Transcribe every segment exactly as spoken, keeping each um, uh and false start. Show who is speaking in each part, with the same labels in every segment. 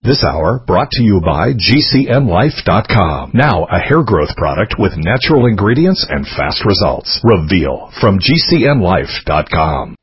Speaker 1: This hour brought to you by G C N Life dot com. Now a hair growth product with natural ingredients and fast results. Reveal from G C N Life dot com.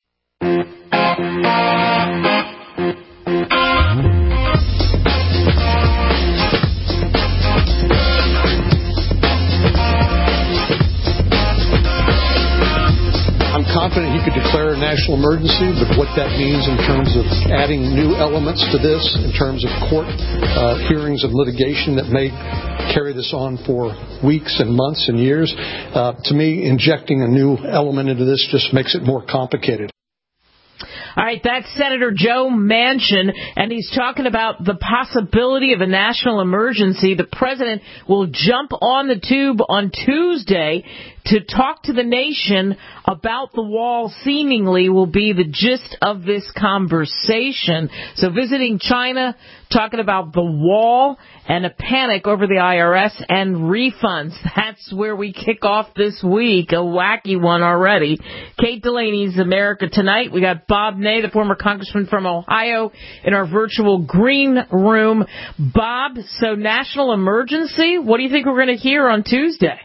Speaker 2: I'm confident he could declare a national emergency, but what that means in terms of adding new elements to this, in terms of court uh, hearings and litigation that may carry this on for weeks and months and years, uh, to me, injecting a new element into this just makes it more complicated.
Speaker 3: All right, that's Senator Joe Manchin, and he's talking about the possibility of a national emergency. The president will jump on the tube on Tuesday to talk to the nation about the wall, seemingly will be the gist of this conversation. So visiting China, talking about the wall and a panic over the I R S and refunds. That's where we kick off this week, a wacky one already. Kate Delaney's America Tonight. We got Bob Ney, the former congressman from Ohio, in our virtual green room. Bob, so national emergency, what do you think we're going to hear on Tuesday?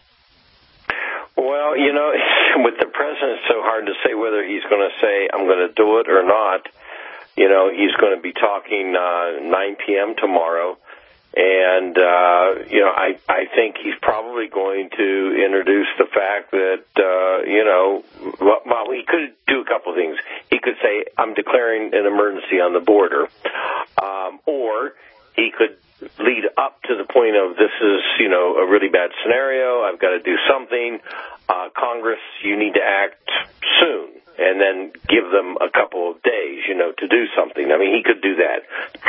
Speaker 4: Well, you know, with the president, it's so hard to say whether he's going to say, I'm going to do it or not. You know, he's going to be talking uh, nine p.m. tomorrow. And, uh, you know, I, I think he's probably going to introduce the fact that, uh, you know, well, well, he could do a couple of things. He could say, I'm declaring an emergency on the border. Um, or he could lead up to the point of this is, you know, a really bad scenario. I've got to do something. Uh, Congress, you need to act soon. And then give them a couple of days, you know, to do something. I mean, he could do that.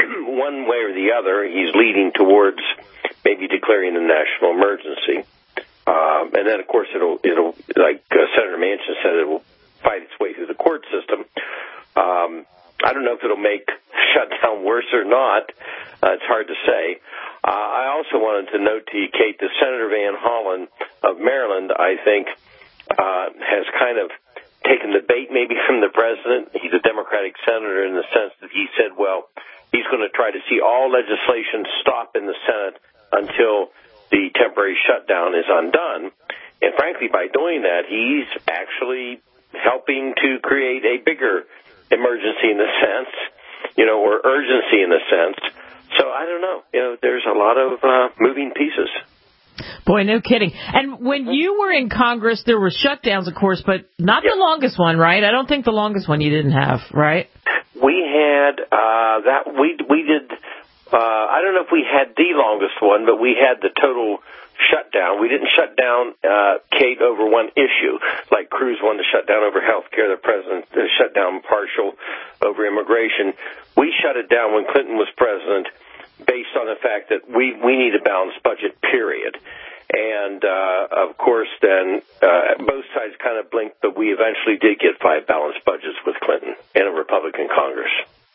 Speaker 4: One way or the other, he's leading towards maybe declaring a national emergency. Um, and then, of course, it'll, it'll like uh, Senator Manchin said, it will fight its way through the court system. Um, I don't know if it'll make shutdown worse or not. Uh, it's hard to say. Uh, I also wanted to note to you, Kate, that Senator Van Hollen of Maryland, I think, uh, has kind of taken the bait maybe from the president. He's a Democratic senator in the sense that he said, well, he's going to try to see all legislation stop in the Senate until the temporary shutdown is undone. And frankly, by doing that, he's actually helping to create a bigger emergency in the sense, you know, or urgency in the sense. So I don't know. You know, there's a lot of uh, moving pieces.
Speaker 3: Boy, no kidding. And when you were in Congress, there were shutdowns, of course, but not
Speaker 4: yep.
Speaker 3: the longest one, right? I don't think the longest one you didn't have, right?
Speaker 4: We had uh, that. We we did. Uh, I don't know if we had the longest one, but we had the total shutdown. We didn't shut down, uh, Kate, over one issue, like Cruz wanted to shut down over health care. The president uh, shut down partial over immigration. We shut it down when Clinton was president, based on the fact that we, we need a balanced budget, period. And, uh, of course, then uh, both sides kind of blinked, but we eventually did get five balanced budgets with Clinton and a Republican Congress.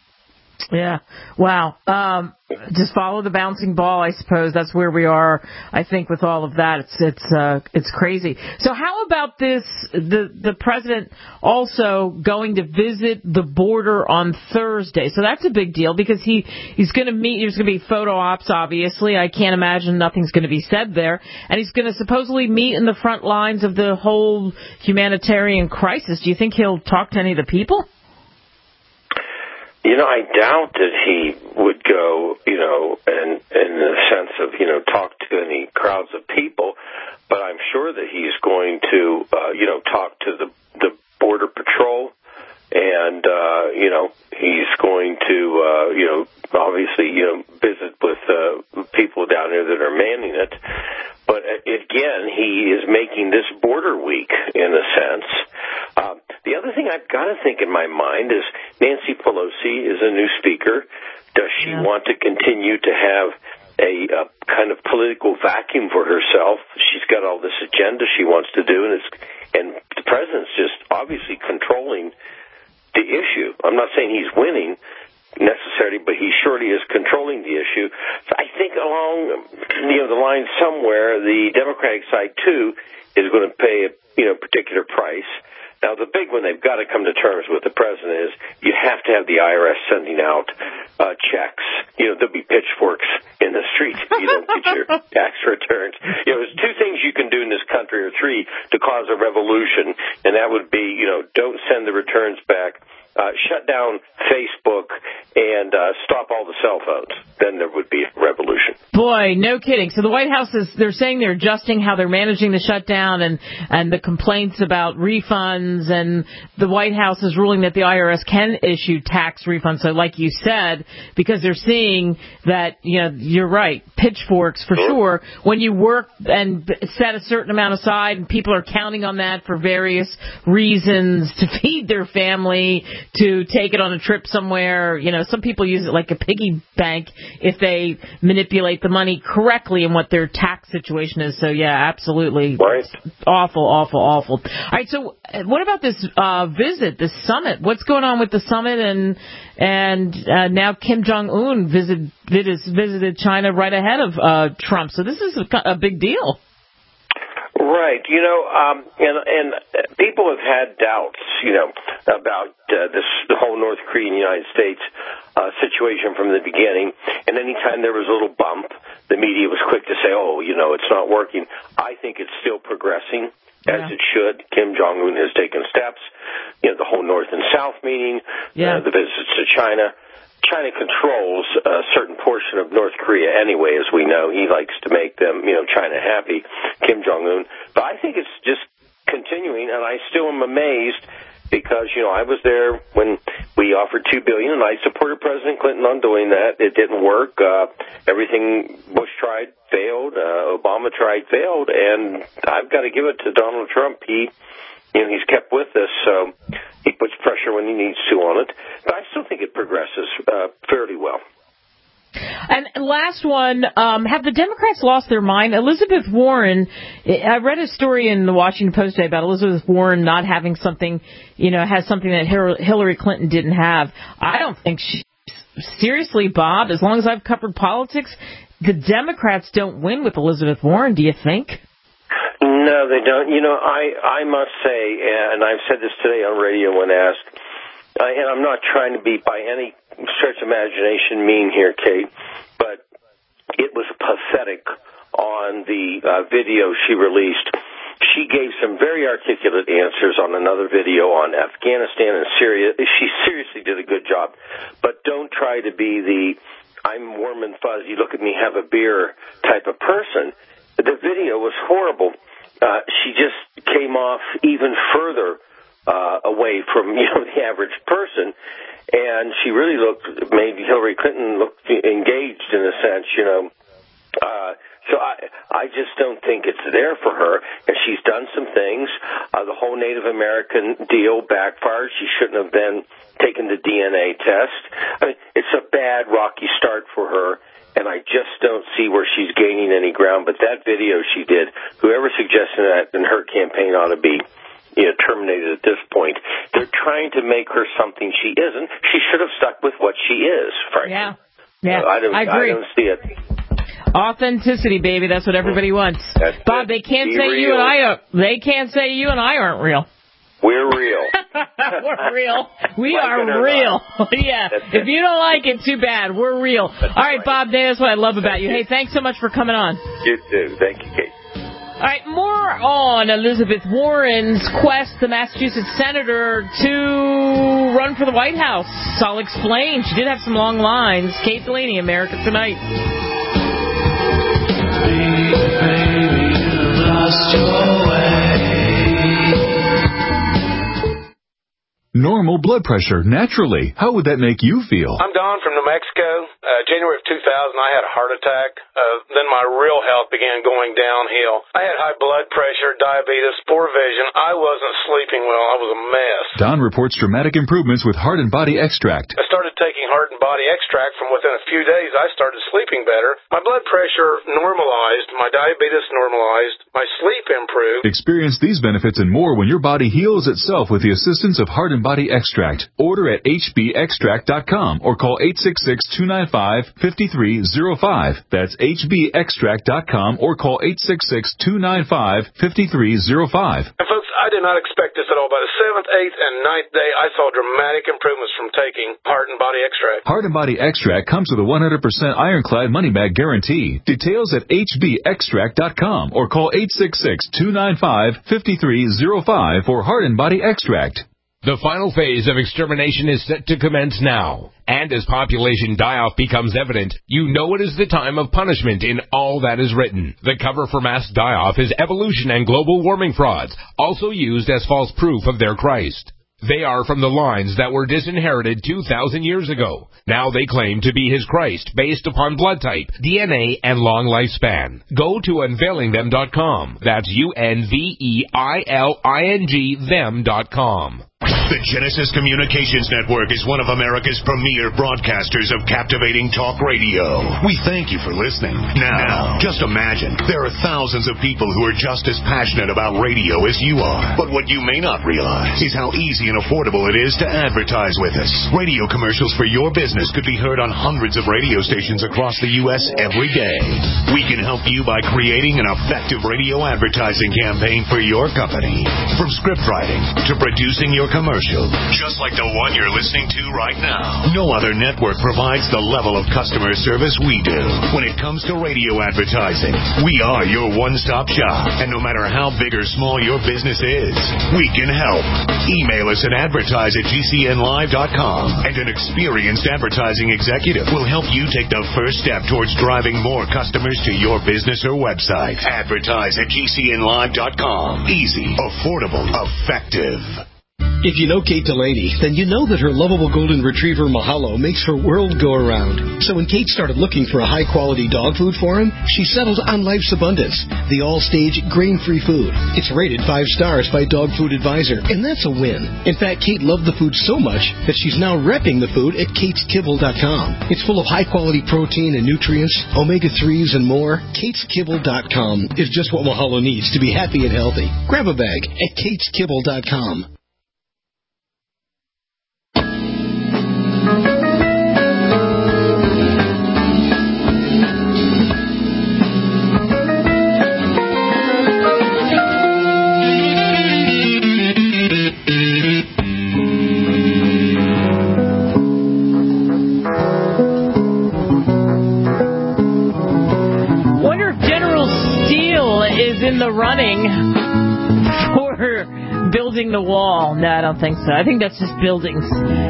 Speaker 3: Yeah. Wow. Um, just follow the bouncing ball, I suppose. That's where we are, I think, with all of that. It's it's uh, it's crazy. So how about this, the, the president also going to visit the border on Thursday? So that's a big deal because he, he's going to meet, there's going to be photo ops, obviously. I can't imagine nothing's going to be said there. And he's going to supposedly meet in the front lines of the whole humanitarian crisis. Do you think he'll talk to any of the people?
Speaker 4: You know, I doubt that he would go, you know, and in the sense of, you know, talk to any crowds of people, but I'm sure that he's going to, uh, you know, talk to the, the Border Patrol, and, uh, you know, he's going to, uh, you know, obviously, you know, visit with uh, people down there that are manning it. But again, he is making this border week, in a sense. Uh, the other thing I've got to think in my mind is Nancy Pelosi is a new speaker. Does she yeah. want to continue to have a, a kind of political vacuum for herself? She's got all this agenda she wants to do, and it's and the president's just obviously controlling the issue. I'm not saying he's winning, necessarily, but he surely is controlling the issue. So I think along, you know, the line somewhere, the Democratic side, too, is going to pay a, you know, particular price. Now, the big one they've got to come to terms with the president is you have to have the I R S sending out uh, checks. You know, there'll be pitchforks in the street if you don't get your tax returns. You know, there's two things you can do in this country, or three, to cause a revolution, and that would be, you know, don't send the returns back, uh, shut down Facebook, and uh, stop all the cell phones. Then there would be a revolution.
Speaker 3: Boy, no kidding. So the White House is, they're saying they're adjusting how they're managing the shutdown and, and the complaints about refunds, and the White House is ruling that the I R S can issue tax refunds. So like you said, because they're seeing that, you know, you're right, pitchforks for sure. When you work and set a certain amount aside and people are counting on that for various reasons, to feed their family, to take it on a trip somewhere, you know, some people use it like a piggy bank if they manipulate the money correctly in what their tax situation is. So, yeah, absolutely.
Speaker 4: Right.
Speaker 3: Awful, awful, awful. All right, so what about this uh, visit, this summit? What's going on with the summit? And and uh, now Kim Jong-un visit, visited China right ahead of uh, Trump. So this is a, a big deal.
Speaker 4: Right. You know, um, and, and people have had doubts, you know, about uh, this the whole North Korea and United States uh, situation from the beginning. And anytime there was a little bump, the media was quick to say, oh, you know, it's not working. I think it's still progressing, as yeah. it should. Kim Jong-un has taken steps. You know, the whole North and South meeting,
Speaker 3: yeah.
Speaker 4: uh, the visits to China. China controls a certain portion of North Korea anyway, as we know. He likes to make them, you know, China happy, Kim Jong-un. But I think it's just continuing, and I still am amazed because, you know, I was there when we offered two billion dollars, and I supported President Clinton on doing that. It didn't work. Uh, everything Bush tried failed. Uh, Obama tried failed, and I've got to give it to Donald Trump. He... You know, he's kept with us, so he puts pressure when he needs to on it. But I still think it progresses uh, fairly well.
Speaker 3: And last one, um, have the Democrats lost their mind? Elizabeth Warren, I read a story in the Washington Post today about Elizabeth Warren not having something, you know, has something that Hillary Clinton didn't have. I don't think she, seriously, Bob, as long as I've covered politics, the Democrats don't win with Elizabeth Warren, do you think?
Speaker 4: No, they don't. You know, I, I must say, and I've said this today on radio when asked, uh, and I'm not trying to be by any stretch of imagination mean here, Kate, but it was pathetic on the uh, video she released. She gave some very articulate answers on another video on Afghanistan and Syria. She seriously did a good job. But don't try to be the I'm warm and fuzzy, look at me, have a beer type of person. The video was horrible. Uh, she just came off even further uh, away from, you know, the average person, and she really looked, made Hillary Clinton look engaged in a sense, you know. Uh, so I, I just don't think it's there for her, and she's done some things. Uh, the whole Native American deal backfired. She shouldn't have been taken the D N A test. I mean, it's a bad, rocky start for her. And I just don't see where she's gaining any ground. But that video she did, whoever suggested that in her campaign ought to be, you know, terminated at this point. They're trying to make her something she isn't. She should have stuck with what she is, frankly.
Speaker 3: Yeah, yeah,
Speaker 4: uh, I, don't,
Speaker 3: I agree.
Speaker 4: I don't see it.
Speaker 3: Authenticity, baby. That's what everybody wants.
Speaker 4: That's
Speaker 3: Bob,
Speaker 4: it.
Speaker 3: they can't
Speaker 4: Be
Speaker 3: say
Speaker 4: real.
Speaker 3: you and I are. They can't say you and I aren't real.
Speaker 4: We're real.
Speaker 3: We're real. We
Speaker 4: like
Speaker 3: are real. yeah.
Speaker 4: That's
Speaker 3: if
Speaker 4: it.
Speaker 3: you don't like it, too bad. We're real.
Speaker 4: That's
Speaker 3: All right,
Speaker 4: right.
Speaker 3: Bob Day, that's what I love about
Speaker 4: Thank
Speaker 3: you.
Speaker 4: you.
Speaker 3: Hey, thanks so much for coming on.
Speaker 4: You too. Thank you, Kate.
Speaker 3: All right, more on Elizabeth Warren's quest, the Massachusetts senator, to run for the White House. I'll explain. She did have some long lines. Kate Delaney, America Tonight.
Speaker 5: Baby, baby, you've lost your way.
Speaker 1: Normal blood pressure, naturally. How would that make you feel?
Speaker 6: I'm Don from New Mexico. Uh, January of two thousand, I had a heart attack. Uh, then my real health began going downhill. I had high blood pressure, diabetes, poor vision. I wasn't sleeping well. I was a mess.
Speaker 1: Don reports dramatic improvements with Heart and Body Extract.
Speaker 6: I started taking Heart and Body Extract. From within a few days, I started sleeping better. My blood pressure normalized. My diabetes normalized. My sleep improved.
Speaker 1: Experience these benefits and more when your body heals itself with the assistance of Heart and
Speaker 7: and Body Extract. Order at h b extract dot com or call eight six six, two nine five, five three zero five. That's h b extract dot com or call eight six six, two nine five, five three zero five.
Speaker 6: And folks, I did not expect this at all. By the seventh, eighth, and ninth day, I saw dramatic improvements from taking Heart and Body Extract.
Speaker 7: Heart and Body Extract comes with a one hundred percent ironclad money-back guarantee. Details at h b extract dot com or call eight six six, two nine five, five three zero five for Heart and Body Extract.
Speaker 8: The final phase of extermination is set to commence now. And as population die-off becomes evident, you know it is the time of punishment in all that is written. The cover for mass die-off is evolution and global warming frauds, also used as false proof of their Christ. They are from the lines that were disinherited two thousand years ago. Now they claim to be his Christ based upon blood type, D N A, and long lifespan. Go to unveiling them dot com. That's U N V E I L I N G them dot com.
Speaker 9: The Genesis Communications Network is one of America's premier broadcasters of captivating talk radio. We thank you for listening. Now, just imagine, there are thousands of people who are just as passionate about radio as you are. But what you may not realize is how easy and affordable it is to advertise with us. Radio commercials for your business could be heard on hundreds of radio stations across the U S every day. We can help you by creating an effective radio advertising campaign for your company. From script writing to producing your commercial, just like the one you're listening to right now. No other network provides the level of customer service we do. When it comes to radio advertising, we are your one-stop shop. And no matter how big or small your business is, we can help. Email us at advertise at g c n live dot com, and an experienced advertising executive will help you take the first step towards driving more customers to your business or website. Advertise at g c n live dot com. Easy, affordable, effective.
Speaker 10: If you know Kate Delaney, then you know that her lovable golden retriever Mahalo makes her world go around. So when Kate started looking for a high-quality dog food for him, she settled on Life's Abundance, the all-stage grain-free food. It's rated five stars by Dog Food Advisor, and that's a win. In fact, Kate loved the food so much that she's now repping the food at kates kibble dot com. It's full of high-quality protein and nutrients, omega threes, and more. kates kibble dot com is just what Mahalo needs to be happy and healthy. Grab a bag at kates kibble dot com.
Speaker 3: In the running for building the wall. No, I don't think so. I think that's just buildings,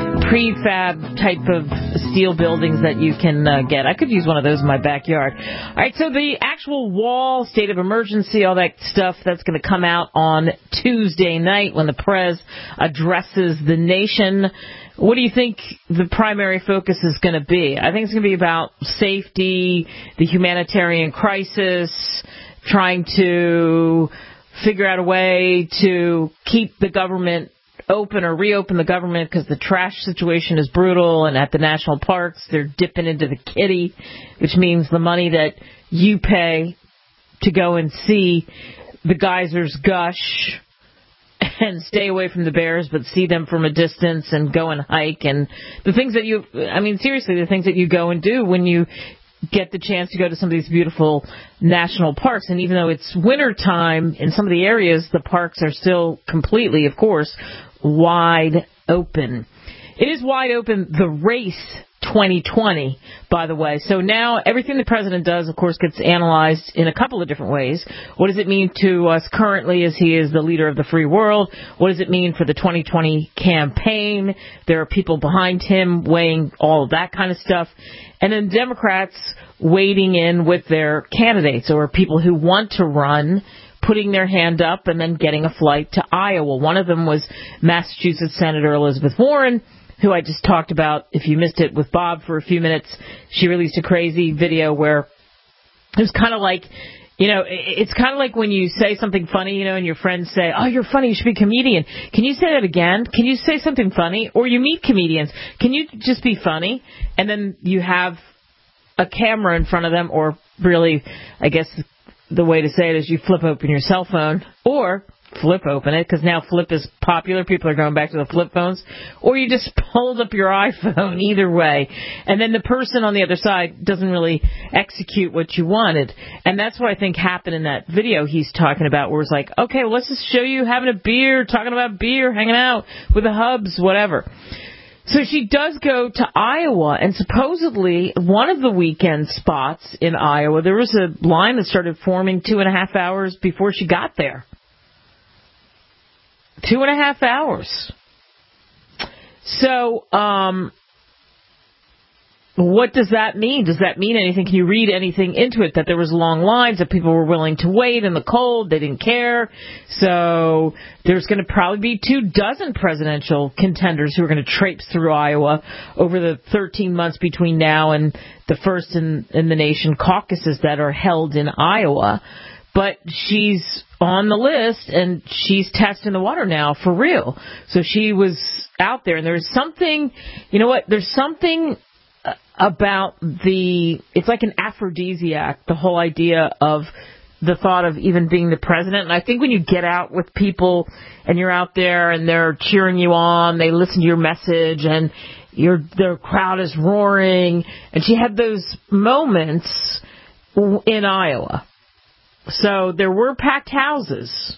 Speaker 3: prefab type of steel buildings that you can uh, get. I could use one of those in my backyard. All right, so the actual wall, state of emergency, all that stuff, that's going to come out on Tuesday night when the Prez addresses the nation. What do you think the primary focus is going to be? I think it's going to be about safety, the humanitarian crisis, trying to figure out a way to keep the government open or reopen the government because the trash situation is brutal, and at the national parks they're dipping into the kitty, which means the money that you pay to go and see the geysers gush and stay away from the bears but see them from a distance and go and hike, and the things that you, I mean seriously, the things that you go and do when you get the chance to go to some of these beautiful national parks. And even though it's winter time in some of the areas, the parks are still completely, of course, wide open. It is wide open, the race twenty twenty, by the way. So now everything the president does, of course, gets analyzed in a couple of different ways. What does it mean to us currently as he is the leader of the free world? What does it mean for the twenty twenty campaign? There are people behind him weighing all of that kind of stuff. And then Democrats wading in with their candidates or people who want to run, putting their hand up and then getting a flight to Iowa. One of them was Massachusetts Senator Elizabeth Warren, who I just talked about. If you missed it with Bob for a few minutes, she released a crazy video where it was kind of like, you know, it's kind of like when you say something funny, you know, and your friends say, oh, you're funny, you should be a comedian. Can you say that again? Can you say something funny? Or you meet comedians. Can you just be funny? And then you have a camera in front of them, or really, I guess the way to say it is you flip open your cell phone, or Flip open it, because now Flip is popular. People are going back to the flip phones. Or you just hold up your iPhone, either way. And then the person on the other side doesn't really execute what you wanted. And that's what I think happened in that video he's talking about, where it's like, okay, well, let's just show you having a beer, talking about beer, hanging out with the hubs, whatever. So she does go to Iowa, and supposedly one of the weekend spots in Iowa, there was a line that started forming two and a half hours before she got there. Two and a half hours. So, um, what does that mean? Does that mean anything? Can you read anything into it? That there was long lines, that people were willing to wait in the cold, they didn't care. So there's going to probably be two dozen presidential contenders who are going to traipse through Iowa over the thirteen months between now and the first in, in the nation caucuses that are held in Iowa. But she's on the list, and she's testing the water now for real. So she was out there, and there's something, you know what, there's something about the, it's like an aphrodisiac, the whole idea of the thought of even being the president. And I think when you get out with people and you're out there and they're cheering you on, they listen to your message, and your the crowd is roaring. And she had those moments in Iowa. So there were packed houses,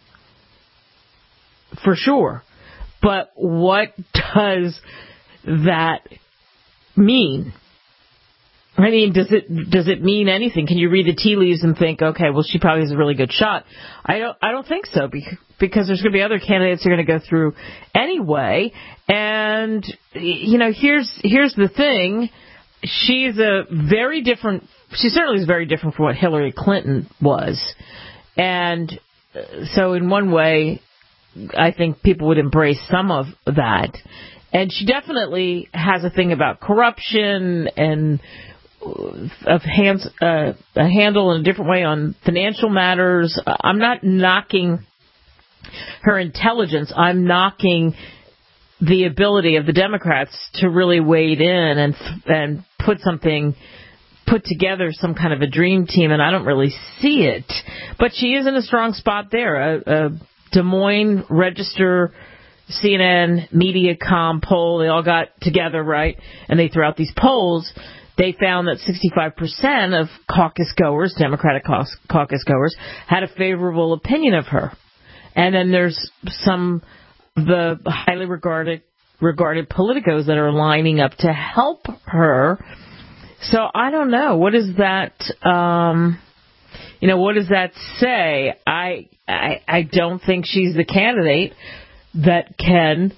Speaker 3: for sure. But what does that mean? I mean, does it does it mean anything? Can you read the tea leaves and think, okay, well, she probably has a really good shot? I don't I don't think so, because there's going to be other candidates who are going to go through anyway. And you know, here's here's the thing: she's a very different. She certainly is very different from what Hillary Clinton was. And so in one way, I think people would embrace some of that. And she definitely has a thing about corruption and of hands, uh, a handle in a different way on financial matters. I'm not knocking her intelligence. I'm knocking the ability of the Democrats to really wade in and and put something put together some kind of a dream team, and I don't really see it. But she is in a strong spot there. A, a Des Moines Register, C N N, Mediacom poll, they all got together, right? And they threw out these polls. They found that sixty-five percent of caucus goers, Democratic caucus goers, had a favorable opinion of her. And then there's some of the highly regarded regarded politicos that are lining up to help her. So I don't know. What does that, um, you know, what does that say? I, I, I don't think she's the candidate that can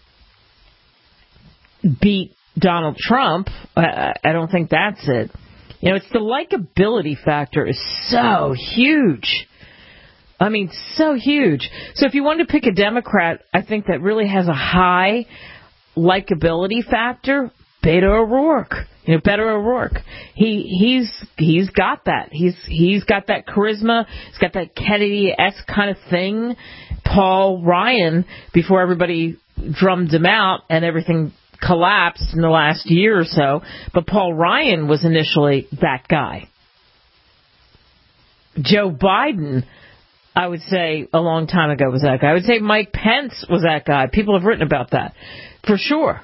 Speaker 3: beat Donald Trump. I, I don't think that's it. You know, it's the likability factor is so huge. I mean, so huge. So if you wanted to pick a Democrat, I think that really has a high likability factor, Beto O'Rourke. You know, Beto O'Rourke. He he's he's got that. He's he's got that charisma. He's got that Kennedy-esque kind of thing. Paul Ryan, before everybody drummed him out and everything collapsed in the last year or so, but Paul Ryan was initially that guy. Joe Biden, I would say a long time ago, was that guy. I would say Mike Pence was that guy. People have written about that, for sure.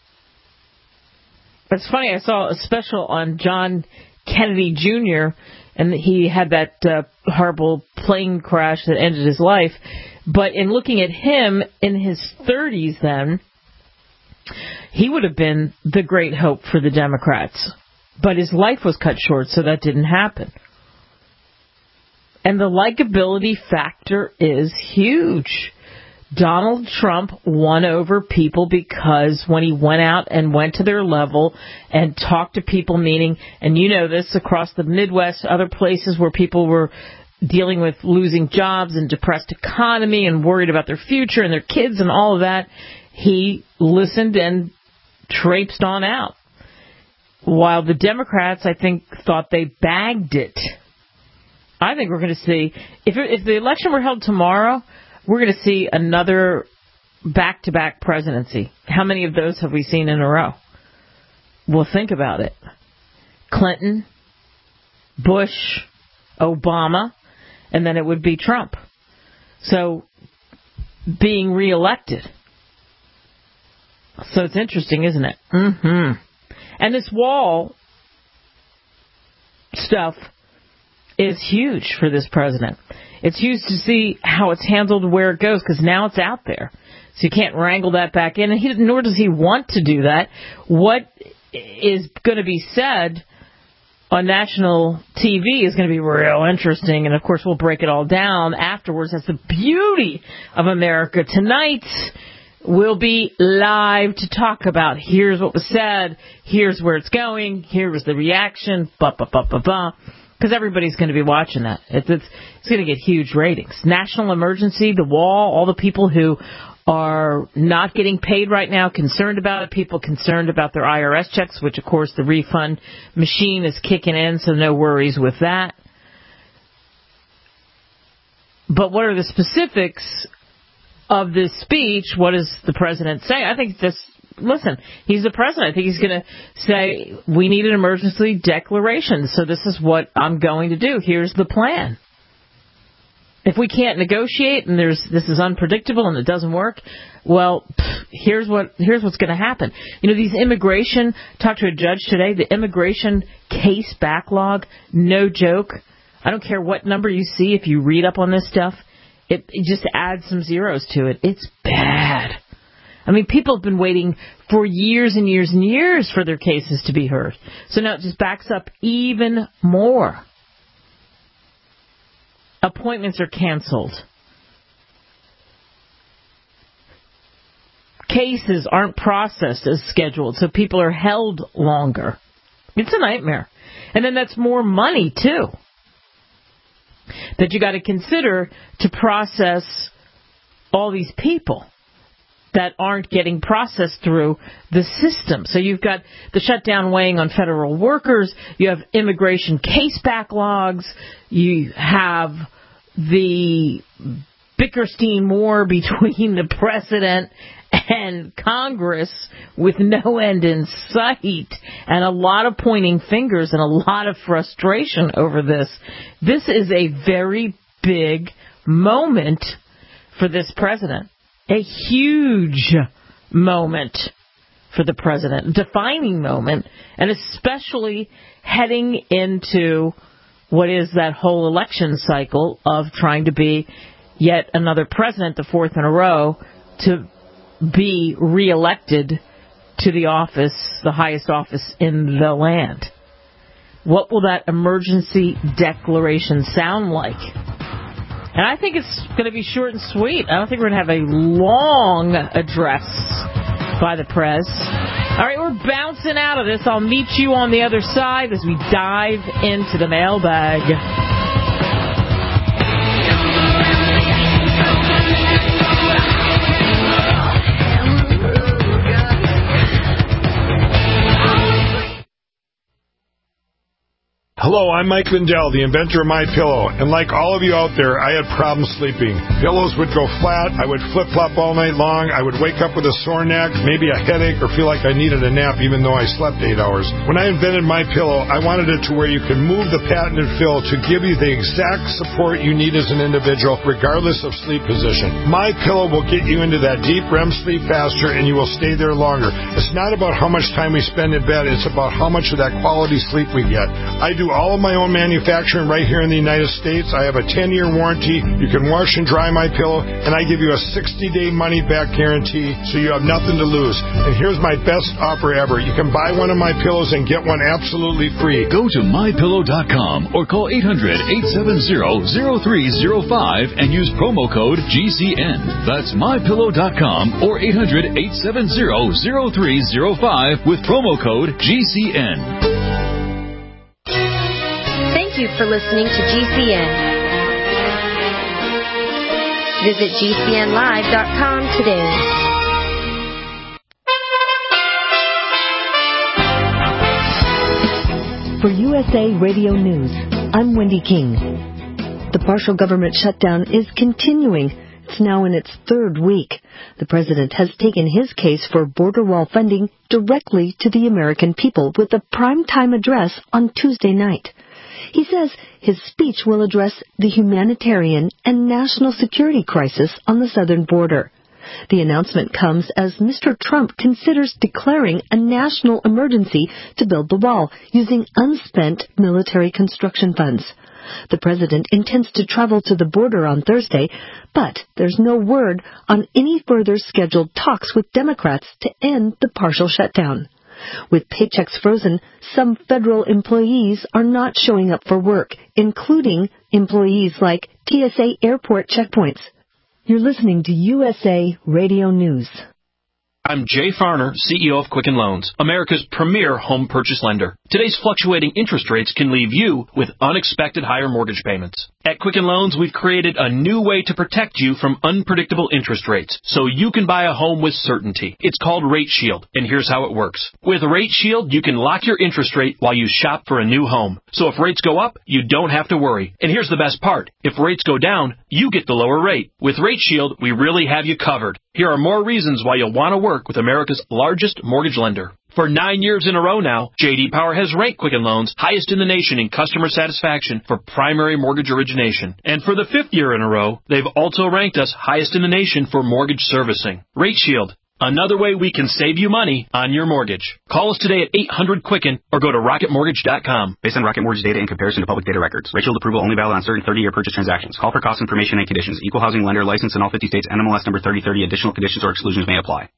Speaker 3: It's funny, I saw a special on John Kennedy Junior, and he had that uh, horrible plane crash that ended his life. But in looking at him in his thirties then, he would have been the great hope for the Democrats. But his life was cut short, so that didn't happen. And the likability factor is huge. Donald Trump won over people because when he went out and went to their level and talked to people, meaning, and you know this, across the Midwest, other places where people were dealing with losing jobs and depressed economy and worried about their future and their kids and all of that, he listened and traipsed on out. While the Democrats, I think, thought they bagged it. I think we're going to see, if, if the election were held tomorrow, we're going to see another back-to-back presidency. How many of those have we seen in a row? Well, think about it. Clinton, Bush, Obama, and then it would be Trump. So, being reelected. So it's interesting, isn't it? Mm-hmm. And this wall stuff is huge for this president. It's huge to see how it's handled, where it goes, because now it's out there. So you can't wrangle that back in, and he, nor does he want to do that. What is going to be said on national T V is going to be real interesting, and of course we'll break it all down afterwards. That's the beauty of America. Tonight we'll be live to talk about here's what was said, here's where it's going, here was the reaction, ba ba ba ba ba. Because everybody's going to be watching that. It's, it's, it's going to get huge ratings. National emergency, the wall, all the people who are not getting paid right now, concerned about it, people concerned about their I R S checks, which, of course, the refund machine is kicking in, so no worries with that. But what are the specifics of this speech? What does the president say? I think this... Listen, he's the president. I think he's going to say, we need an emergency declaration, so this is what I'm going to do. Here's the plan. If we can't negotiate and there's this is unpredictable and it doesn't work, well, pff, here's what here's what's going to happen. You know, these immigration, talked to a judge today, the immigration case backlog, no joke. I don't care what number you see if you read up on this stuff. It, it just adds some zeros to it. It's bad. I mean, people have been waiting for years and years and years for their cases to be heard. So now it just backs up even more. Appointments are canceled. Cases aren't processed as scheduled, so people are held longer. It's a nightmare. And then that's more money, too, that you got to consider to process all these people that aren't getting processed through the system. So you've got the shutdown weighing on federal workers, you have immigration case backlogs, you have the Bickerstein war between the president and Congress with no end in sight, and a lot of pointing fingers and a lot of frustration over this. This is a very big moment for this president. A huge moment for the president, defining moment, and especially heading into what is that whole election cycle of trying to be yet another president, the fourth in a row, to be reelected to the office, the highest office in the land. What will that emergency declaration sound like? And I think it's going to be short and sweet. I don't think we're going to have a long address by the press. All right, we're bouncing out of this. I'll meet you on the other side as we dive into the mailbag.
Speaker 11: Hello, I'm Mike Lindell, the inventor of MyPillow, and like all of you out there, I had problems sleeping. Pillows would go flat, I would flip-flop all night long, I would wake up with a sore neck, maybe a headache, or feel like I needed a nap even though I slept eight hours. When I invented MyPillow, I wanted it to where you can move the patented fill to give you the exact support you need as an individual, regardless of sleep position. MyPillow will get you into that deep R E M sleep faster, and you will stay there longer. It's not about how much time we spend in bed, it's about how much of that quality sleep we get. I do all of my own manufacturing right here in the United States. I have a ten-year warranty. You can wash and dry my pillow, and I give you a sixty-day money-back guarantee, so you have nothing to lose. And here's my best offer ever. You can buy one of my pillows and get one absolutely free.
Speaker 7: Go to my pillow dot com or call eight hundred, eight seven zero, zero three zero five and use promo code G C N. That's my pillow dot com or eight hundred, eight seven zero, zero three zero five with promo code G C N.
Speaker 12: Thank you for listening to G C N. Visit G C N live dot com today.
Speaker 13: For U S A Radio News, I'm Wendy King. The partial government shutdown is continuing. It's now in its third week. The president has taken his case for border wall funding directly to the American people with a primetime address on Tuesday night. He says his speech will address the humanitarian and national security crisis on the southern border. The announcement comes as Mister Trump considers declaring a national emergency to build the wall using unspent military construction funds. The president intends to travel to the border on Thursday, but there's no word on any further scheduled talks with Democrats to end the partial shutdown. With paychecks frozen, some federal employees are not showing up for work, including employees like T S A airport checkpoints. You're listening to U S A Radio News.
Speaker 14: I'm Jay Farner, C E O of Quicken Loans, America's premier home purchase lender. Today's fluctuating interest rates can leave you with unexpected higher mortgage payments. At Quicken Loans, we've created a new way to protect you from unpredictable interest rates, so you can buy a home with certainty. It's called Rate Shield, and here's how it works. With Rate Shield, you can lock your interest rate while you shop for a new home. So if rates go up, you don't have to worry. And here's the best part. If rates go down, you get the lower rate. With Rate Shield, we really have you covered. Here are more reasons why you'll want to work with America's largest mortgage lender. For nine years in a row now, J D Power has ranked Quicken Loans highest in the nation in customer satisfaction for primary mortgage origination. And for the fifth year in a row, they've also ranked us highest in the nation for mortgage servicing. Rate Shield, another way we can save you money on your mortgage. Call us today at eight hundred Quicken or go to rocket mortgage dot com.
Speaker 15: Based on Rocket Mortgage data in comparison to public data records. Rate Shield approval only valid on certain thirty-year purchase transactions. Call for cost information and conditions. Equal housing lender license in all fifty states. N M L S number thirty thirty. Additional conditions or exclusions may apply.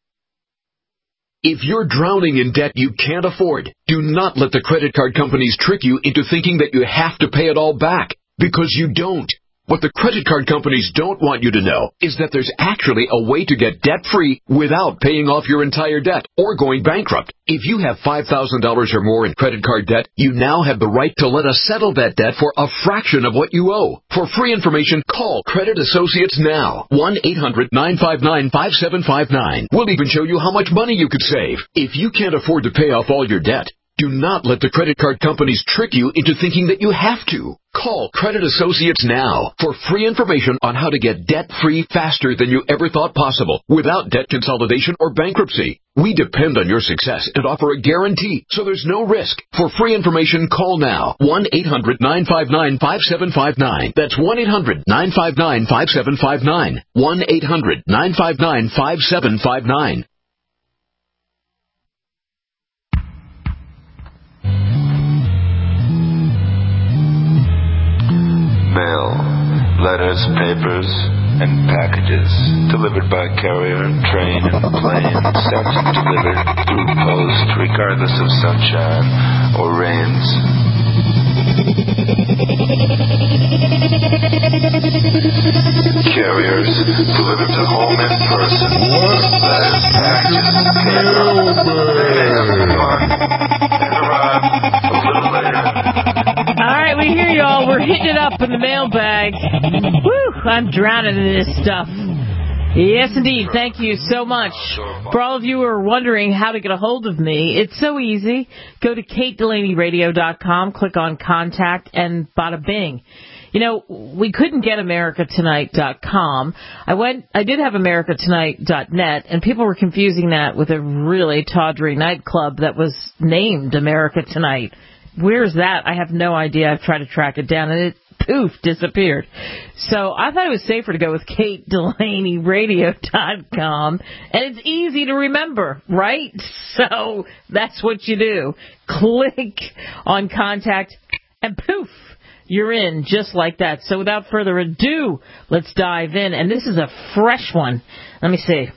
Speaker 16: If you're drowning in debt you can't afford, do not let the credit card companies trick you into thinking that you have to pay it all back, because you don't. What the credit card companies don't want you to know is that there's actually a way to get debt-free without paying off your entire debt or going bankrupt. If you have five thousand dollars or more in credit card debt, you now have the right to let us settle that debt for a fraction of what you owe. For free information, call Credit Associates now. one eight hundred nine five nine five seven five nine. We'll even show you how much money you could save. If you can't afford to pay off all your debt, do not let the credit card companies trick you into thinking that you have to. Call Credit Associates now for free information on how to get debt-free faster than you ever thought possible without debt consolidation or bankruptcy. We depend on your success and offer a guarantee, so there's no risk. For free information, call now. one eight hundred nine five nine five seven five nine. That's one eight hundred nine five nine five seven five nine. one eight hundred nine five nine five seven five nine.
Speaker 17: Mail, letters, papers, and packages delivered by carrier, train, and plane, sent and delivered through post, regardless of sunshine or rains. Carriers delivered to home in person. Letters, packages, paper, and arrive a little later.
Speaker 3: All right, we hear y'all. We're hitting it up in the mailbag. Woo, I'm drowning in this stuff. Yes, indeed. Thank you so much. For all of you who are wondering how to get a hold of me, it's so easy. Go to kate delaney radio dot com, click on Contact, and bada bing. You know, we couldn't get america tonight dot com. I went, I did have america tonight dot net, and people were confusing that with a really tawdry nightclub that was named America Tonight. Where's that? I have no idea. I've tried to track it down, and it, poof, disappeared. So I thought it was safer to go with kate delaney radio dot com, and it's easy to remember, right? So that's what you do. Click on Contact, and poof, you're in just like that. So without further ado, let's dive in. And this is a fresh one. Let me see.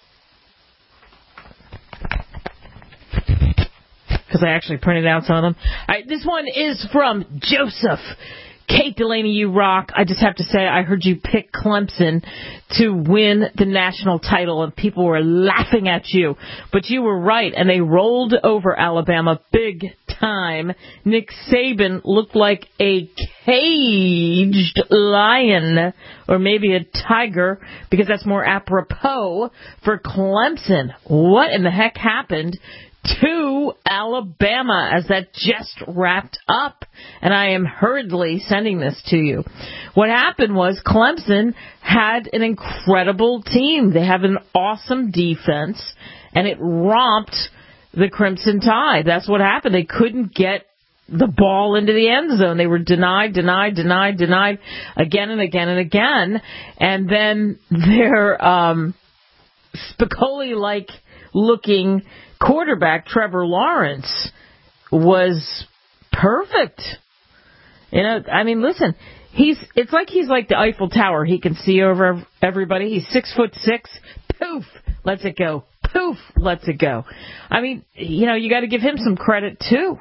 Speaker 3: Because I actually printed out some of them. All right, this one is from Joseph. Kate Delaney, you rock. I just have to say, I heard you pick Clemson to win the national title, and people were laughing at you. But you were right, and they rolled over Alabama big time. Nick Saban looked like a caged lion, or maybe a tiger, because that's more apropos for Clemson. What in the heck happened to Alabama as that just wrapped up? And I am hurriedly sending this to you. What happened was Clemson had an incredible team. They have an awesome defense, and it romped the Crimson Tide. That's what happened. They couldn't get the ball into the end zone. They were denied, denied, denied, denied again and again and again. And then their um, Spicoli-like looking quarterback, Trevor Lawrence, was perfect. You know, I mean, listen, he's it's like he's like the Eiffel Tower. He can see over everybody. He's six foot six. Poof, lets it go. Poof, lets it go. I mean, you know, you got to give him some credit too.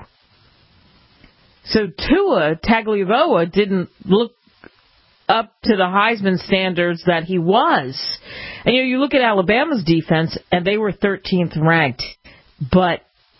Speaker 3: So Tua Tagovailoa didn't look up to the Heisman standards that he was. And you know, you look at Alabama's defense, and they were thirteenth ranked, but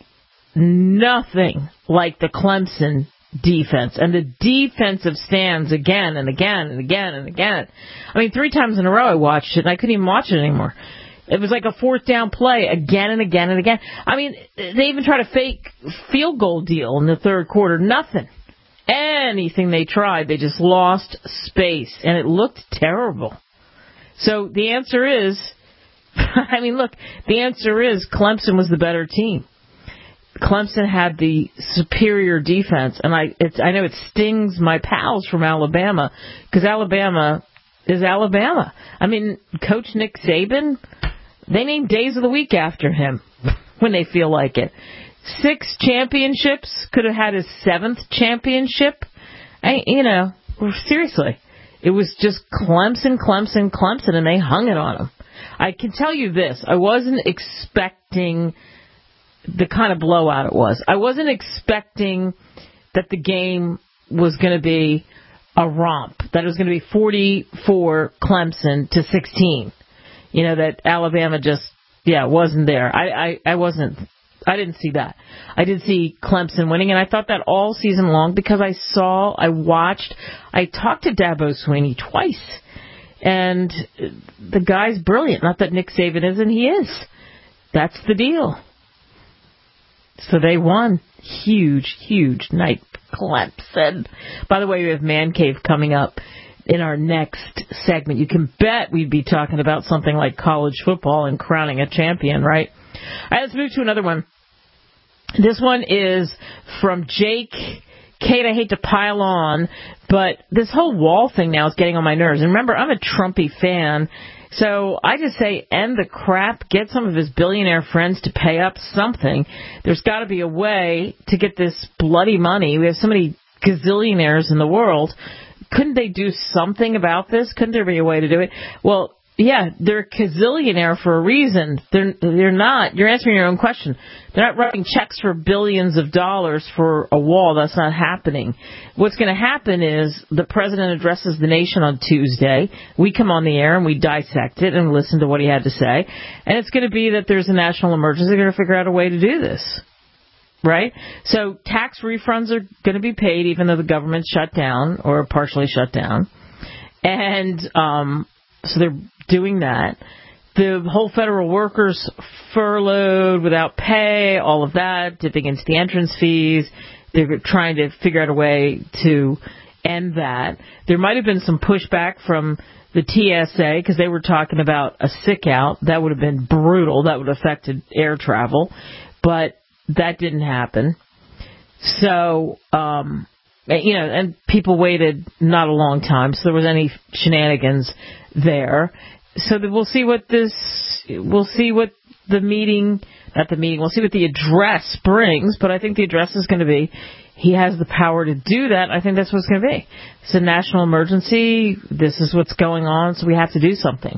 Speaker 3: nothing like the Clemson defense. And the defensive stands again and again and again and again. I mean, three times in a row I watched it, and I couldn't even watch it anymore. It was like a fourth down play again and again and again. I mean, they even tried a fake field goal deal in the third quarter. Nothing. Anything they tried, they just lost space, and it looked terrible. So the answer is, I mean, look, the answer is Clemson was the better team. Clemson had the superior defense, and I it's, I know it stings my pals from Alabama, because Alabama is Alabama. I mean, Coach Nick Saban, they name days of the week after him when they feel like it. Six championships, could have had his seventh championship. I, you know, seriously, it was just Clemson, Clemson, Clemson, and they hung it on him. I can tell you this, I wasn't expecting the kind of blowout it was. I wasn't expecting that the game was going to be a romp, that it was going to be forty-four Clemson to sixteen. You know, that Alabama just, yeah, wasn't there. I, I, I wasn't, I didn't see that. I did see Clemson winning, and I thought that all season long because I saw, I watched, I talked to Dabo Swinney twice, and the guy's brilliant. Not that Nick Saban isn't, he is. That's the deal. So they won. Huge, huge night, Clemson. By the way, we have Man Cave coming up in our next segment. You can bet we'd be talking about something like college football and crowning a champion, right? All right, let's move to another one. This one is from Jake. Kate, I hate to pile on, but this whole wall thing now is getting on my nerves. And remember, I'm a Trumpy fan, so I just say end the crap, get some of his billionaire friends to pay up something. There's got to be a way to get this bloody money. We have so many gazillionaires in the world. Couldn't they do something about this? Couldn't there be a way to do it? Well, yeah, they're a gazillionaire for a reason. They're they're not. You're answering your own question. They're not writing checks for billions of dollars for a wall. That's not happening. What's going to happen is the president addresses the nation on Tuesday. We come on the air and we dissect it and listen to what he had to say. And it's going to be that there's a national emergency. They're going to figure out a way to do this. Right? So tax refunds are going to be paid even though the government's shut down or partially shut down. And um, so they're doing that. The whole federal workers furloughed without pay, all of that, dipping into the entrance fees. They're trying to figure out a way to end that. There might have been some pushback from the T S A because they were talking about a sick out. That would have been brutal. That would have affected air travel. But that didn't happen. So, um, you know, and people waited not a long time, so there was any shenanigans there. So that we'll see what this, we'll see what the meeting, not the meeting, we'll see what the address brings, but I think the address is going to be, he has the power to do that. I think that's what it's going to be. It's a national emergency. This is what's going on, so we have to do something.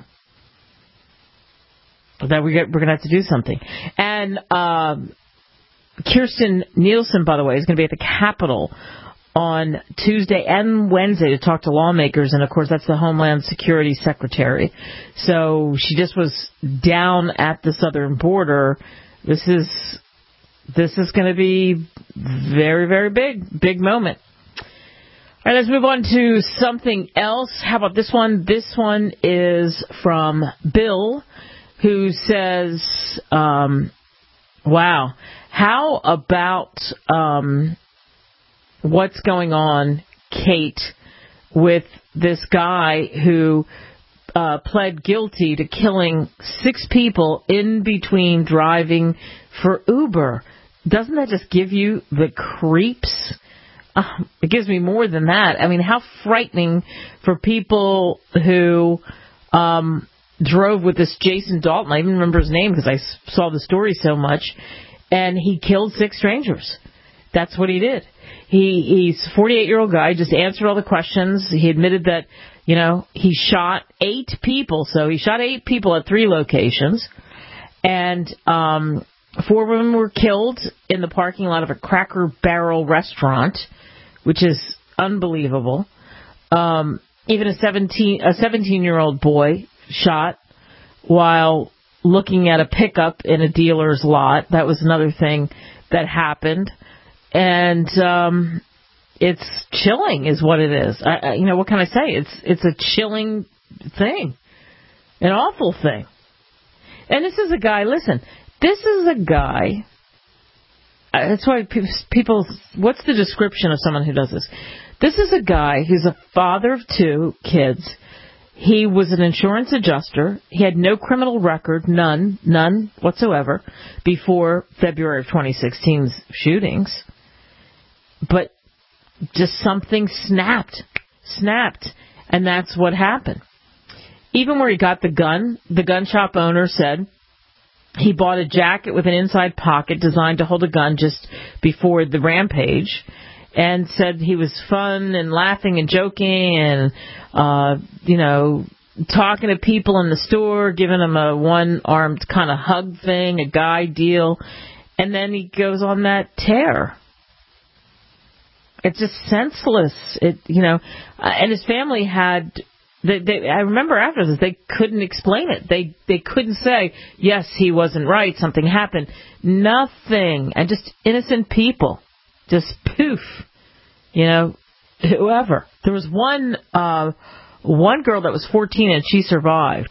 Speaker 3: That we get, we're going to have to do something. And, um, Kirstjen Nielsen, by the way, is going to be at the Capitol on Tuesday and Wednesday to talk to lawmakers, and of course that's the Homeland Security Secretary. So she just was down at the southern border. This is this is going to be very, very big, big moment. All right, let's move on to something else. How about this one? This one is from Bill, who says, um, wow, how about um, what's going on, Kate, with this guy who uh, pled guilty to killing six people in between driving for Uber? doesn't that just give you the creeps? Uh, it gives me more than that. I mean, how frightening for people who um, drove with this Jason Dalton. I even remember his name because I saw the story so much. And he killed six strangers. That's what he did. He He's a forty-eight-year-old guy, just answered all the questions. He admitted that, you know, he shot eight people. So he shot eight people at three locations. And um, four of them were killed in the parking lot of a Cracker Barrel restaurant, which is unbelievable. Um, even a seventeen a seventeen-year-old boy shot while looking at a pickup in a dealer's lot. That was another thing that happened. And um, it's chilling is what it is. I, I, you know, what can I say? It's it's a chilling thing, an awful thing. And this is a guy, listen, this is a guy, uh, that's why people, what's the description of someone who does this? This is a guy who's a father of two kids. He was an insurance adjuster. He had no criminal record, none, none whatsoever, before February of twenty sixteen's shootings. But just something snapped, snapped, and that's what happened. Even where he got the gun, the gun shop owner said he bought a jacket with an inside pocket designed to hold a gun just before the rampage, and said he was fun and laughing and joking and, uh, you know, talking to people in the store, giving them a one-armed kind of hug thing, a guy deal, and then he goes on that tear. It's just senseless. It, you know, uh, and his family had. They, they, I remember after this, they couldn't explain it. They they couldn't say, yes, he wasn't right, something happened. Nothing. And just innocent people. Just poof. You know, whoever. There was one uh, one girl that was fourteen and she survived.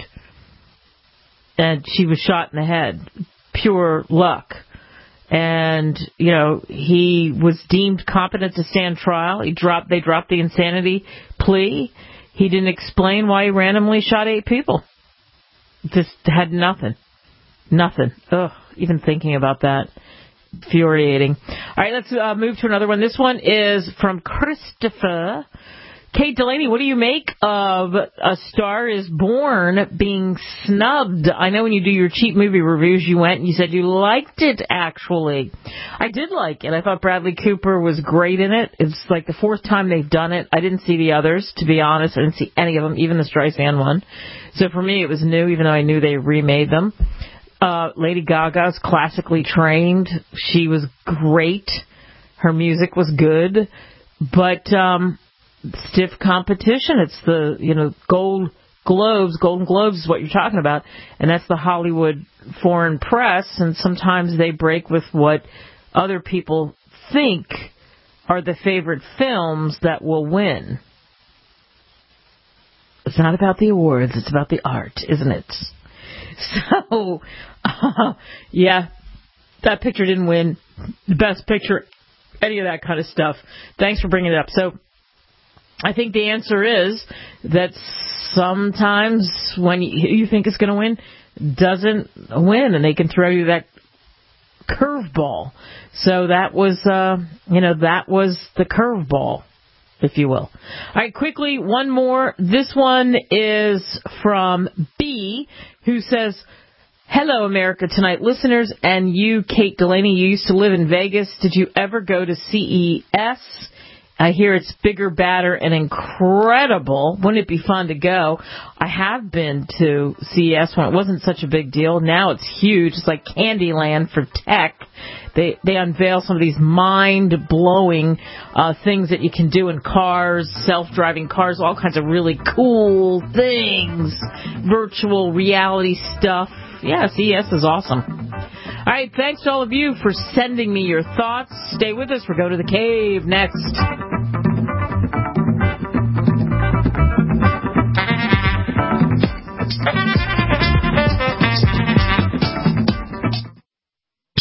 Speaker 3: And she was shot in the head. Pure luck. And, you know, he was deemed competent to stand trial. He dropped. They dropped the insanity plea. He didn't explain why he randomly shot eight people. Just had nothing. Nothing. Ugh, even thinking about that. Infuriating. All right, let's uh, move to another one. This one is from Christopher. Kate Delaney, what do you make of A Star is Born being snubbed? I know when you do your cheap movie reviews, you went and you said you liked it, actually. I did like it. I thought Bradley Cooper was great in it. It's like the fourth time they've done it. I didn't see the others, to be honest. I didn't see any of them, even the Streisand one. So for me, it was new, even though I knew they remade them. Uh, Lady Gaga's classically trained. She was great. Her music was good. But, um... stiff competition. It's the, you know, Gold Globes, Golden Globes is what you're talking about, and that's the Hollywood foreign press, and sometimes they break with what other people think are the favorite films that will win. It's not about the awards, it's about the art, isn't it? So, uh, yeah, that picture didn't win the best picture, any of that kind of stuff. Thanks for bringing it up. So, I think the answer is that sometimes when you think it's going to win, doesn't win, and they can throw you that curveball. So that was, uh, you know, that was the curveball, if you will. All right, quickly, one more. This one is from B, who says, hello, America Tonight listeners, and you, Kate Delaney, you used to live in Vegas. Did you ever go to C E S? I hear it's bigger, badder, and incredible. Wouldn't it be fun to go? I have been to C E S when it wasn't such a big deal. Now it's huge. It's like Candyland for tech. They they unveil some of these mind-blowing uh, things that you can do in cars, self-driving cars, all kinds of really cool things, virtual reality stuff. Yeah, C E S is awesome. All right, thanks to all of you for sending me your thoughts. Stay with us. We'll go to the cave next.
Speaker 18: Most of you know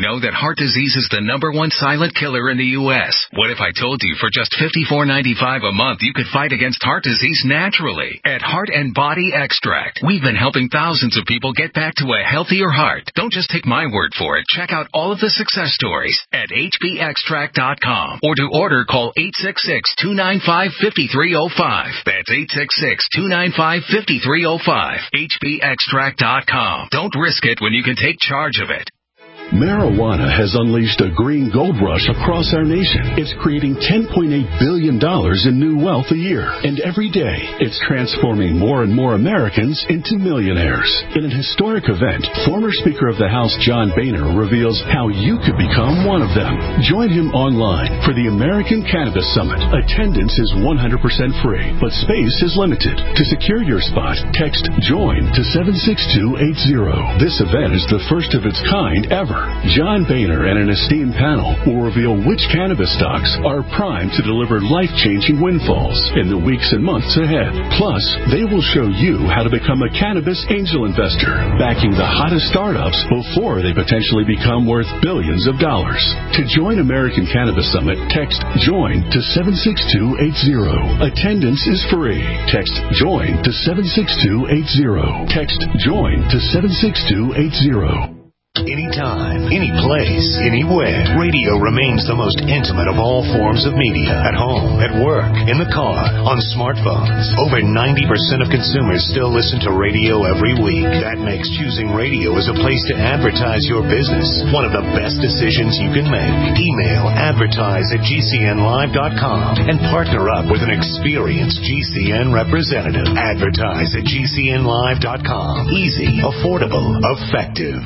Speaker 18: know that heart disease is the number one silent killer in the U S? What if I told you for just fifty-four ninety-five a month you could fight against heart disease naturally at Heart and Body Extract? We've been helping thousands of people get back to a healthier heart. Don't just take my word for it. Check out all of the success stories at H B extract dot com, or to order, call eight six six, two nine five, five three zero five. That's eight six six, two nine five, five three zero five. H B extract dot com. Don't risk it when you can take charge of it.
Speaker 19: Marijuana has unleashed a green gold rush across our nation. It's creating ten point eight billion dollars in new wealth a year. And every day, it's transforming more and more Americans into millionaires. In an historic event, former Speaker of the House John Boehner reveals how you could become one of them. Join him online for the American Cannabis Summit. Attendance is one hundred percent free, but space is limited. To secure your spot, text JOIN to seven six two eight zero. This event is the first of its kind ever. John Boehner and an esteemed panel will reveal which cannabis stocks are primed to deliver life-changing windfalls in the weeks and months ahead. Plus, they will show you how to become a cannabis angel investor, backing the hottest startups before they potentially become worth billions of dollars. To join American Cannabis Summit, text JOIN to seven six two eight zero. Attendance is free. Text JOIN to seven six two eight zero. Text JOIN to seven six two eight zero.
Speaker 9: Anytime, any place, anywhere. Radio remains the most intimate of all forms of media. At home, at work, in the car, on smartphones. Over ninety percent of consumers still listen to radio every week. That makes choosing radio as a place to advertise your business one of the best decisions you can make. Email advertise at G C N live dot com and partner up with an experienced G C N representative. Advertise at G C N live dot com. Easy, affordable, effective.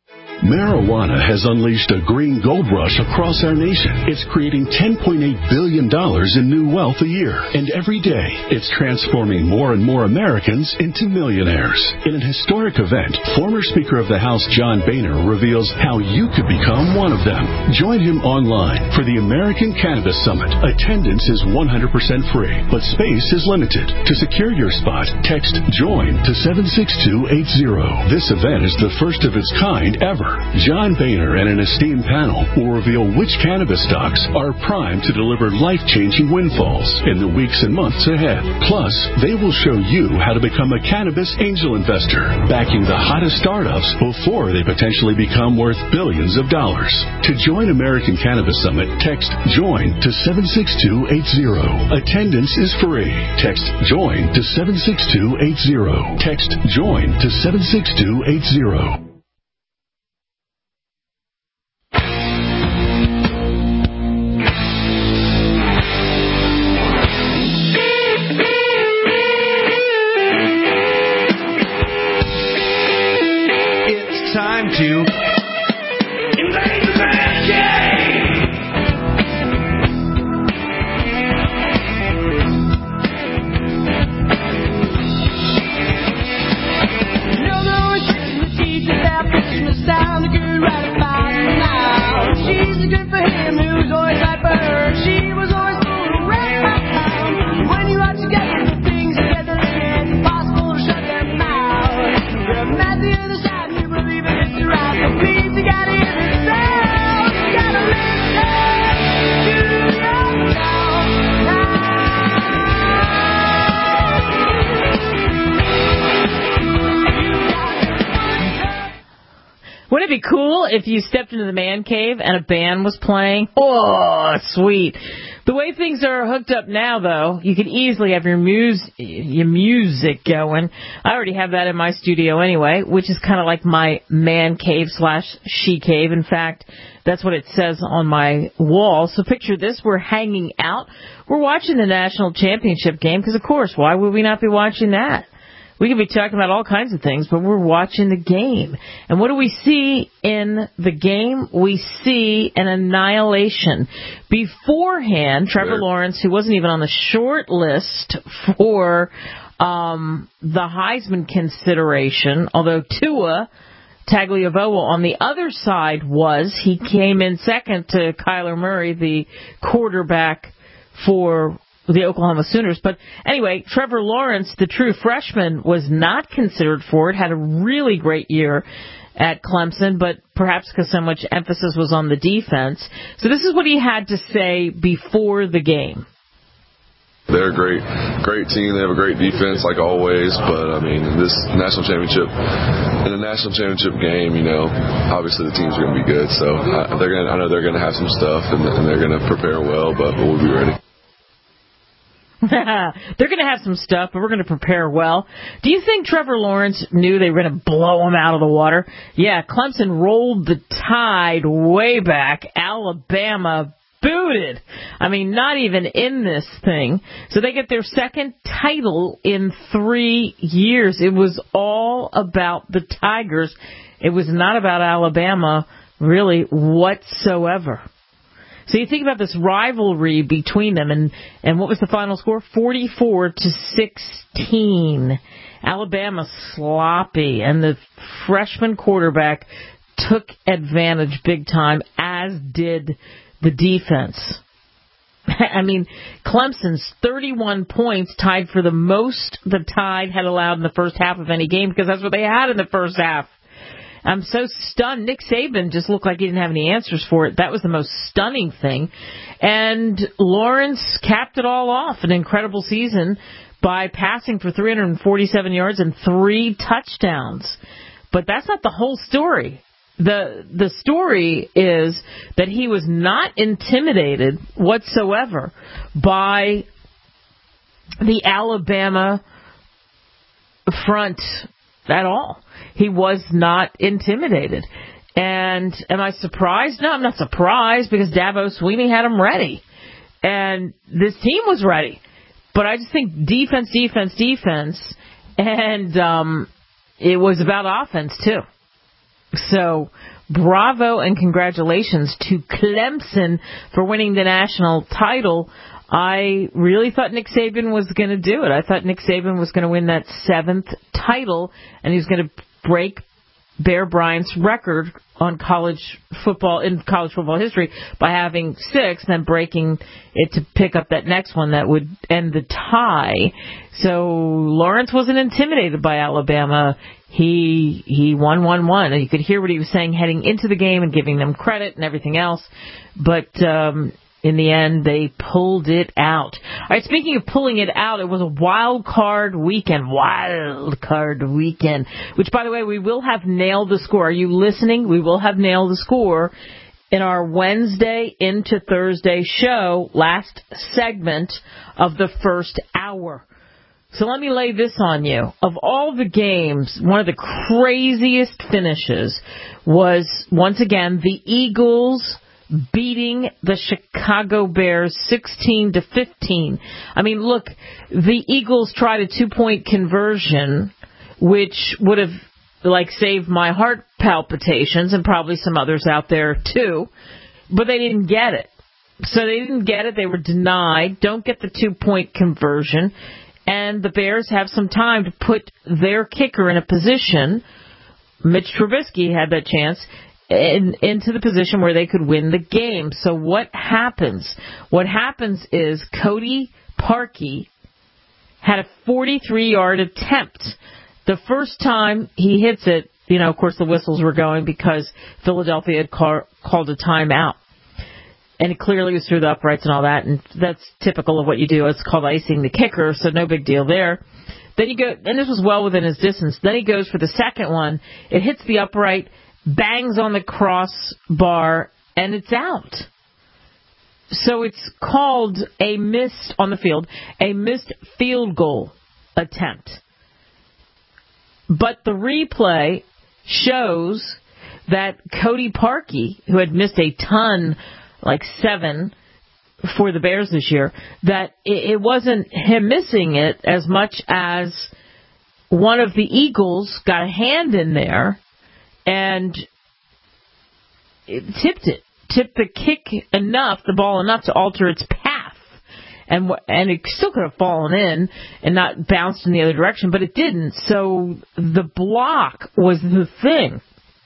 Speaker 19: Marijuana has unleashed a green gold rush across our nation. It's creating ten point eight billion dollars in new wealth a year. And every day, it's transforming more and more Americans into millionaires. In an historic event, former Speaker of the House John Boehner reveals how you could become one of them. Join him online for the American Cannabis Summit. Attendance is one hundred percent free, but space is limited. To secure your spot, text JOIN to seven six two eight zero. This event is the first of its kind ever. John Boehner and an esteemed panel will reveal which cannabis stocks are primed to deliver life-changing windfalls in the weeks and months ahead. Plus, they will show you how to become a cannabis angel investor, backing the hottest startups before they potentially become worth billions of dollars. To join American Cannabis Summit, text JOIN to seven six two eight zero. Attendance is free. Text JOIN to seven six two eight zero. Text JOIN to seven six two eight zero.
Speaker 5: Time to invade the man cave. You know the Christmas teacher that Christmas time, the good right about now. She's the good for him who's always like her. She was always full around my town. When you are together, the things together, it's impossible to shut their mouth. You're mad the other side. Believe it, it's right. So please, you gotta hear the sound. You gotta listen to your
Speaker 3: sound. Wouldn't it be cool if you stepped into the man cave and a band was playing? Oh, sweet. The way things are hooked up now, though, you could easily have your, mus- your music going. I already have that in my studio anyway, which is kind of like my man cave slash she cave. In fact, that's what it says on my wall. So picture this. We're hanging out. We're watching the national championship game because, of course, why would we not be watching that? We could be talking about all kinds of things, but we're watching the game. And what do we see in the game? We see an annihilation. Beforehand, Trevor Lawrence, who wasn't even on the short list for um, the Heisman consideration, although Tua Tagovailoa on the other side was, he came in second to Kyler Murray, the quarterback for the Oklahoma Sooners. But anyway, Trevor Lawrence, the true freshman, was not considered for it, had a really great year at Clemson, but perhaps because so much emphasis was on the defense. So this is what he had to say before the game.
Speaker 20: They're a great, great team. They have a great defense, like always. But, I mean, in this national championship, in the national championship game, you know, obviously the teams are going to be good. So I, they're gonna, I know they're going to have some stuff, and, and they're going to prepare well, but we'll be ready.
Speaker 3: They're going to have some stuff, but we're going to prepare well. Do you think Trevor Lawrence knew they were going to blow him out of the water? Yeah, Clemson rolled the Tide way back. Alabama booted. I mean, not even in this thing. So they get their second title in three years. It was all about the Tigers. It was not about Alabama, really, whatsoever. So you think about this rivalry between them, and, and what was the final score? forty-four to sixteen. Alabama sloppy, and the freshman quarterback took advantage big time, as did the defense. I mean, Clemson's thirty-one points tied for the most the Tide had allowed in the first half of any game, because that's what they had in the first half. I'm so stunned. Nick Saban just looked like he didn't have any answers for it. That was the most stunning thing. And Lawrence capped it all off, an incredible season, by passing for three hundred forty-seven yards and three touchdowns. But that's not the whole story. The the story is that he was not intimidated whatsoever by the Alabama front at all. He was not intimidated. And am I surprised? No, I'm not surprised, because Dabo Swinney had him ready. And this team was ready. But I just think defense, defense, defense. And um, it was about offense, too. So, bravo and congratulations to Clemson for winning the national title. I really thought Nick Saban was going to do it. I thought Nick Saban was going to win that seventh title, and he was going to break Bear Bryant's record on college football, in college football history, by having six, and then breaking it to pick up that next one that would end the tie. So Lawrence wasn't intimidated by Alabama. He he won one one. You could hear what he was saying heading into the game and giving them credit and everything else. But um, in the end, they pulled it out. All right, speaking of pulling it out, it was a wild card weekend. Wild card weekend. Which, by the way, we will have nailed the score. Are you listening? We will have nailed the score in our Wednesday into Thursday show, last segment of the first hour. So let me lay this on you. Of all the games, one of the craziest finishes was, once again, the Eagles beating the Chicago Bears sixteen to fifteen. I mean, look, the Eagles tried a two-point conversion, which would have, like, saved my heart palpitations, and probably some others out there, too. But they didn't get it. So they didn't get it. They were denied. Don't get the two-point conversion. And the Bears have some time to put their kicker in a position. Mitch Trubisky had that chance in, into the position where they could win the game. So what happens? What happens is Cody Parkey had a forty-three-yard attempt. The first time he hits it, you know, of course the whistles were going because Philadelphia had call, called a timeout. And it clearly was through the uprights and all that, and that's typical of what you do. It's called icing the kicker, so no big deal there. Then you go, and this was well within his distance. Then he goes for the second one. It hits the upright, bangs on the crossbar, and it's out. So it's called a missed, on the field, a missed field goal attempt. But the replay shows that Cody Parkey, who had missed a ton, like seven for the Bears this year, that it wasn't him missing it as much as one of the Eagles got a hand in there and it tipped it, tipped the kick enough, the ball enough to alter its path. And and it still could have fallen in and not bounced in the other direction, but it didn't. So the block was the thing.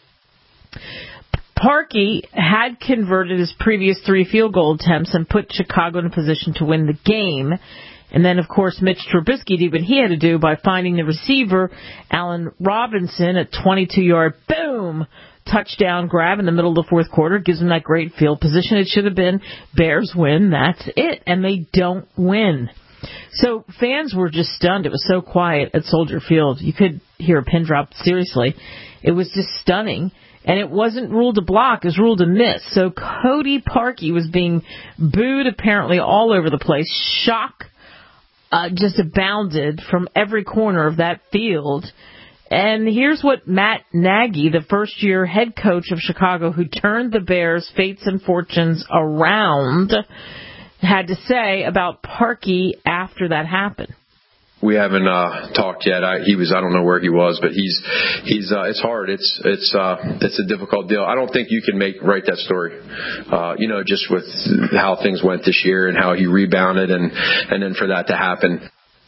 Speaker 3: Parkey had converted his previous three field goal attempts and put Chicago in a position to win the game. And then, of course, Mitch Trubisky did what he had to do by finding the receiver, Allen Robinson, a twenty-two-yard boom boom, touchdown grab in the middle of the fourth quarter, gives them that great field position. It should have been Bears win, that's it, and they don't win. So fans were just stunned. It was so quiet at Soldier Field. You could hear a pin drop, seriously. It was just stunning. And it wasn't ruled a block, it was ruled a miss. So Cody Parkey was being booed apparently all over the place. Shock uh, just abounded from every corner of that field. And here's what Matt Nagy, the first-year head coach of Chicago who turned the Bears' fates and fortunes around, had to say about Parkey after that happened.
Speaker 21: We haven't uh, talked yet. I, he was, I don't know where he was, but he's, he's. Uh, it's hard. It's, it's, uh, it's a difficult deal. I don't think you can make write that story. Uh, you know, just with how things went this year and how he rebounded, and and then for that to happen.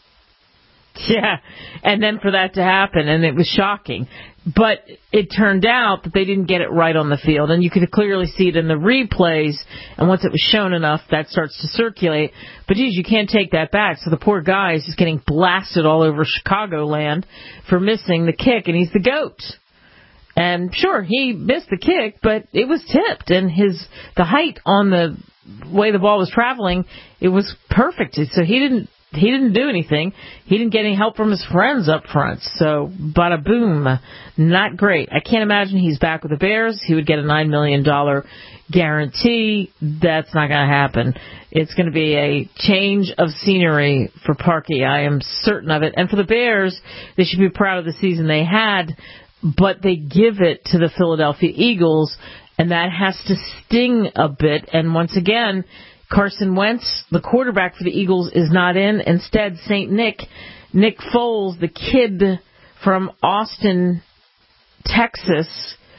Speaker 3: Yeah, and then for that to happen, and it was shocking. But it turned out that they didn't get it right on the field, and you could clearly see it in the replays, and once it was shown enough, that starts to circulate. But, geez, you can't take that back. So the poor guy is just getting blasted all over Chicagoland for missing the kick, and he's the GOAT. And, sure, he missed the kick, but it was tipped, and his the height on the way the ball was traveling, it was perfect. So he didn't He didn't do anything. He didn't get any help from his friends up front. So, bada boom, not great. I can't imagine he's back with the Bears. He would get a nine million dollars guarantee. That's not going to happen. It's going to be a change of scenery for Parkey. I am certain of it. And for the Bears, they should be proud of the season they had, but they give it to the Philadelphia Eagles, and that has to sting a bit. And once again, Carson Wentz, the quarterback for the Eagles, is not in. Instead, Saint Nick, Nick Foles, the kid from Austin, Texas,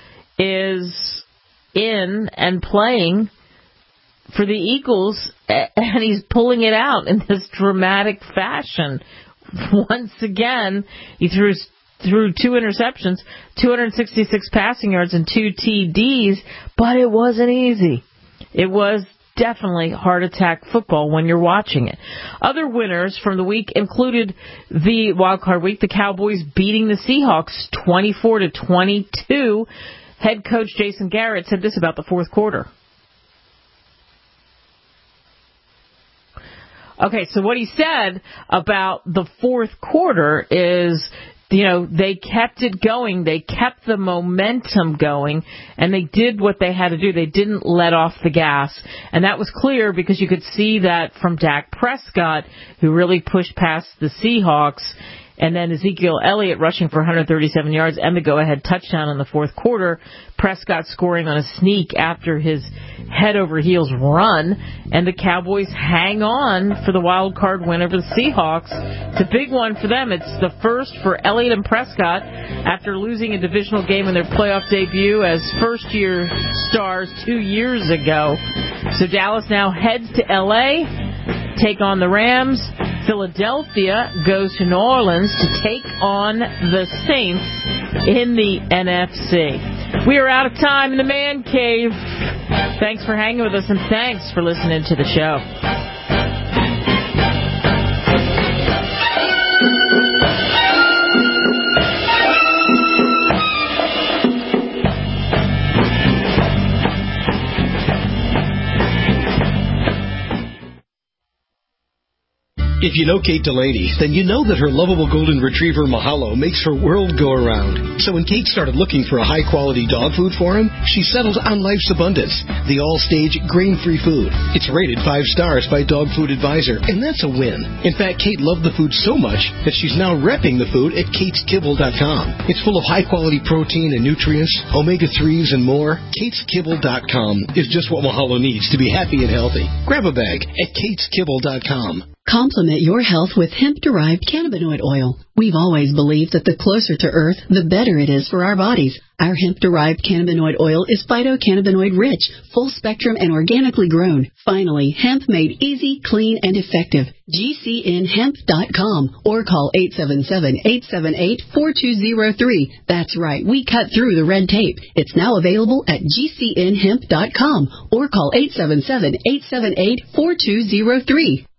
Speaker 3: is in and playing for the Eagles, and he's pulling it out in this dramatic fashion. Once again, he threw threw two interceptions, two hundred sixty-six passing yards, and two T Ds, but it wasn't easy. It was definitely heart attack football when you're watching it. Other winners from the week included the wild card week, the Cowboys beating the Seahawks twenty-four to twenty-two. Head coach Jason Garrett said this about the fourth quarter. Okay, so what he said about the fourth quarter is, you know, they kept it going. They kept the momentum going, and they did what they had to do. They didn't let off the gas. And that was clear because you could see that from Dak Prescott, who really pushed past the Seahawks, and then Ezekiel Elliott rushing for one hundred thirty-seven yards and the go-ahead touchdown in the fourth quarter. Prescott scoring on a sneak after his head-over-heels run, and the Cowboys hang on for the wild card win over the Seahawks. It's a big one for them. It's the first for Elliott and Prescott after losing a divisional game in their playoff debut as first-year stars two years ago. So Dallas now heads to L A, take on the Rams. Philadelphia goes to New Orleans to take on the Saints in the N F C. We are out of time in the Man Cave. Thanks for hanging with us, and thanks for listening to the show.
Speaker 10: If you know Kate Delaney, then you know that her lovable golden retriever Mahalo makes her world go around. So when Kate started looking for a high-quality dog food for him, she settled on Life's Abundance, the all-stage grain-free food. It's rated five stars by Dog Food Advisor, and that's a win. In fact, Kate loved the food so much that she's now repping the food at kates kibble dot com. It's full of high-quality protein and nutrients, omega threes, and more. kates kibble dot com is just what Mahalo needs to be happy and healthy. Grab a bag at kates kibble dot com.
Speaker 22: Complement your health with hemp-derived cannabinoid oil. We've always believed that the closer to Earth, the better it is for our bodies. Our hemp-derived cannabinoid oil is phytocannabinoid-rich, full-spectrum, and organically grown. Finally, hemp made easy, clean, and effective. G C N hemp dot com or call eight seven seven, eight seven eight, four two zero three. That's right, we cut through the red tape. It's now available at G C N hemp dot com or call eight seven seven, eight seven eight, four two zero three.